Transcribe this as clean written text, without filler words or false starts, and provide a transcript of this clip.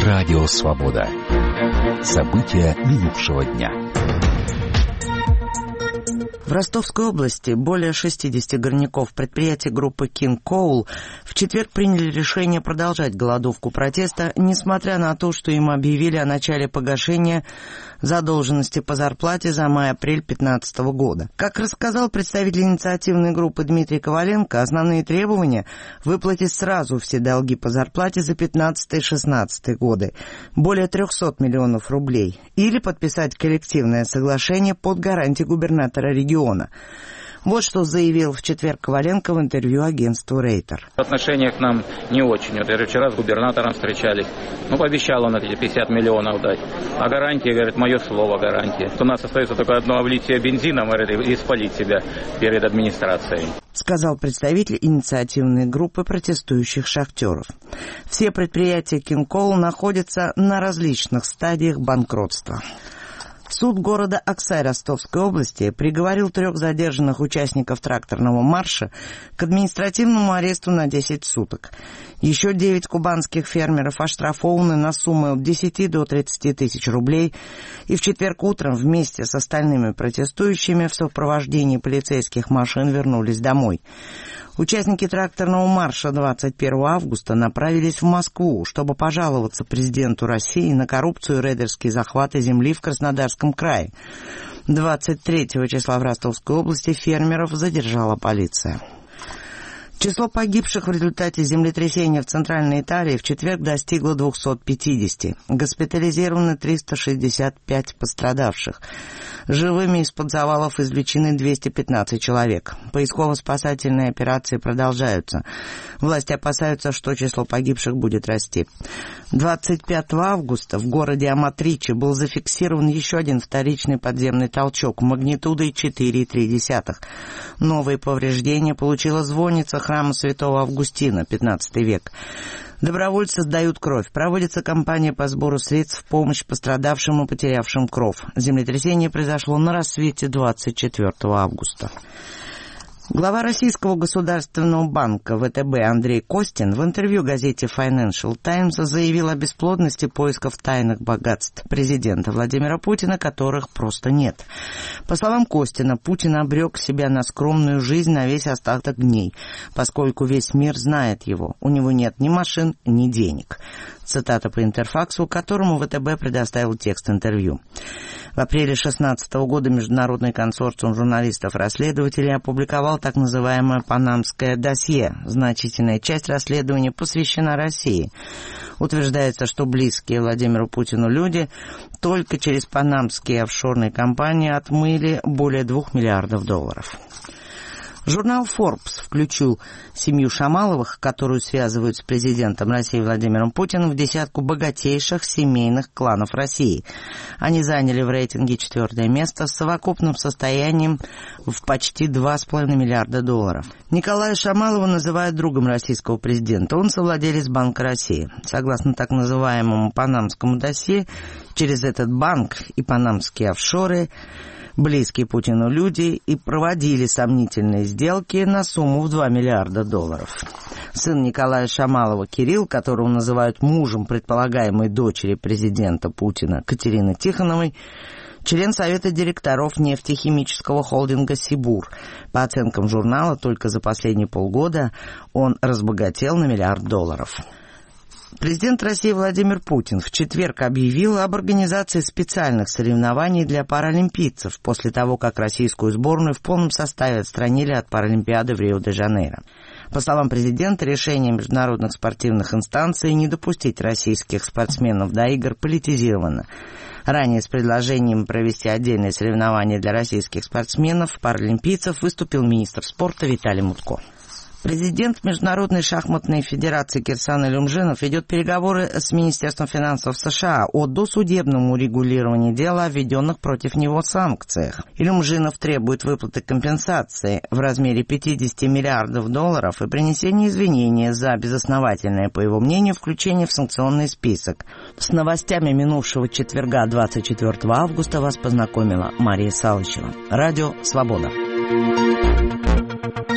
Радио «Свобода». События минувшего дня. В Ростовской области более 60 горняков предприятий группы King Coal в четверг приняли решение продолжать голодовку протеста, несмотря на то, что им объявили о начале погашения задолженности по зарплате за май-апрель 2015 года. Как рассказал представитель инициативной группы Дмитрий Коваленко, основные требования – выплатить сразу все долги по зарплате за 2015 и 2016 годы, более 300 миллионов рублей, или подписать коллективное соглашение под гарантией губернатора региона. Вот что заявил в четверг Коваленко в интервью агентству «Рейтер». Отношение к нам не очень. Вот я вчера с губернатором встречались. Пообещал он эти 50 миллионов дать. А гарантия, говорит, мое слово гарантия. У нас остается только одно облить себя бензином, говорит, и спалить себя перед администрацией. Сказал представитель инициативной группы протестующих шахтеров. Все предприятия King Coal находятся на различных стадиях банкротства. Суд города Аксай Ростовской области приговорил 3 задержанных участников тракторного марша к административному аресту на 10 суток. Еще 9 кубанских фермеров оштрафованы на суммы от 10 до 30 тысяч рублей и в четверг утром вместе с остальными протестующими в сопровождении полицейских машин вернулись домой. Участники тракторного марша 21 августа направились в Москву, чтобы пожаловаться президенту России на коррупцию и рейдерские захваты земли в Краснодарском крае. 23 числа в Ростовской области фермеров задержала полиция. Число погибших в результате землетрясения в Центральной Италии в четверг достигло 250. Госпитализированы 365 пострадавших. Живыми из-под завалов извлечены 215 человек. Поисково-спасательные операции продолжаются. Власти опасаются, что число погибших будет расти. 25 августа в городе Аматриче был зафиксирован еще один вторичный подземный толчок магнитудой 4,3. Новые повреждения получила звонница храма Святого Августина, 15 век. Добровольцы сдают кровь. Проводится кампания по сбору средств в помощь пострадавшим и потерявшим кровь. Землетрясение произошло на рассвете 24 августа. Глава Российского государственного банка ВТБ Андрей Костин в интервью газете Financial Times заявил о бесплодности поисков тайных богатств президента Владимира Путина, которых просто нет. По словам Костина, Путин обрек себя на скромную жизнь на весь остаток дней, поскольку весь мир знает его. У него нет ни машин, ни денег. Цитата по Интерфаксу, которому ВТБ предоставил текст интервью. В апреле 2016 года Международный консорциум журналистов-расследователей опубликовал так называемое «Панамское досье». Значительная часть расследования посвящена России. Утверждается, что близкие Владимиру Путину люди только через панамские офшорные компании отмыли более $2 миллиардов. Журнал Forbes включил семью Шамаловых, которую связывают с президентом России Владимиром Путиным, в десятку богатейших семейных кланов России. Они заняли в рейтинге 4-е место с совокупным состоянием в почти $2,5 миллиарда. Николая Шамалова называют другом российского президента. Он совладелец Банка России. Согласно так называемому панамскому досье, через этот банк и панамские офшоры близкие Путину люди и проводили сомнительные сделки на сумму в $2 миллиарда. Сын Николая Шамалова Кирилл, которого называют мужем предполагаемой дочери президента Путина Катерины Тихоновой, член Совета директоров нефтехимического холдинга «Сибур». По оценкам журнала, только за последние полгода он разбогател на $1 миллиард. Президент России Владимир Путин в четверг объявил об организации специальных соревнований для паралимпийцев после того, как российскую сборную в полном составе отстранили от Паралимпиады в Рио-де-Жанейро. По словам президента, решение международных спортивных инстанций не допустить российских спортсменов до игр политизировано. Ранее с предложением провести отдельные соревнования для российских спортсменов, паралимпийцев, выступил министр спорта Виталий Мутко. Президент Международной шахматной федерации Кирсан Илюмжинов ведет переговоры с Министерством финансов США о досудебном урегулировании дела о введенных против него санкциях. Илюмжинов требует выплаты компенсации в размере $50 миллиардов и принесения извинения за безосновательное, по его мнению, включение в санкционный список. С новостями минувшего четверга, 24 августа, вас познакомила Мария Салычева. Радио «Свобода».